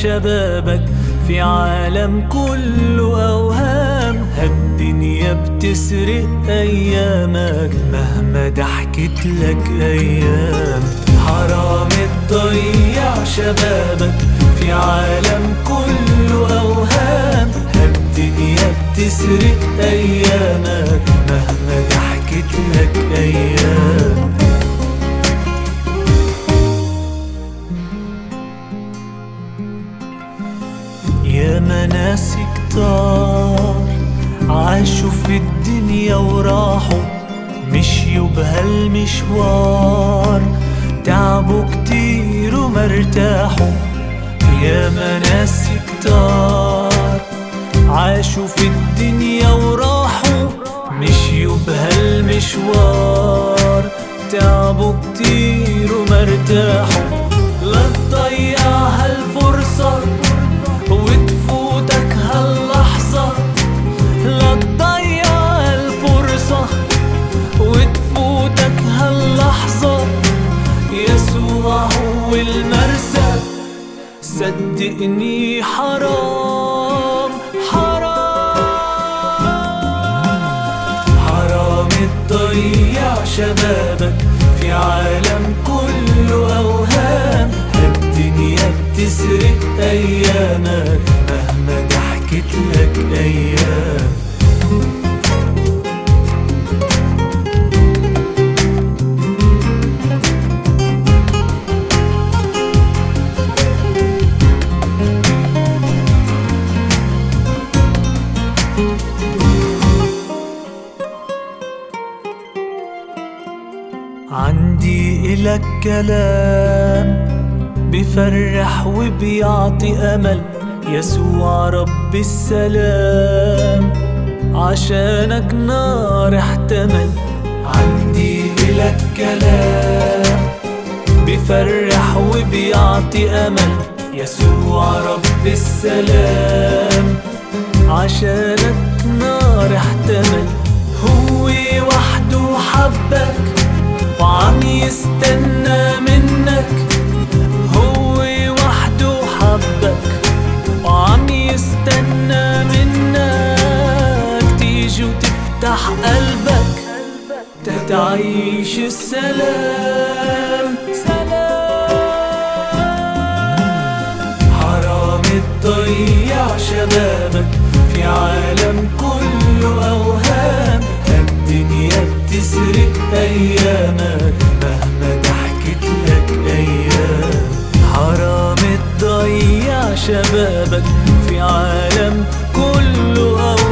شبابك في عالم كله أوهام. هالدنيا بتسرق أيامك مهما ضحكت لك أيام. حرام تضيع شبابك في عالم كله أوهام. هالدنيا بتسرق أيامك مهما ضحكت لك أيام. يا ناس كتار عاشوا في الدنيا وراحوا، مشيوا بهالمشوار تعبوا كتير ومرتاحوا. يا ناس كتار عاشوا في الدنيا وراحوا، مشيوا بهالمشوار تعبوا كتير ومرتاحوا. لا تضيع هالفرصة وتفوتك هاللحظة، لا تضيع هالفرصة وتفوتك هاللحظة. يسوع هو المرسى، صدقني حرام حرام تضيع شبابك في عالم كله أوهام. هالدنيا بتسرق أيامك مهما ضحكت لك أيام. عندي إلك كلام بفرح وبيعطي أمل. يسوع رب السلام عشانك نار احتمل. عندي إلك كلام بفرح وبيعطي أمل. يسوع رب السلام عشانك نار احتمل. هو وحده حبك وعم يستنى منك. هو وحده حبك وعم يستنى منك تيجي وتفتح قلبك تتعيش السلام. حرام تضيع شبابك في عالم كله أوهام. الدنيا بتسرق أيامك مهما ضحكت لك أيام. حرام تضيع شبابك في عالم كله أوهام.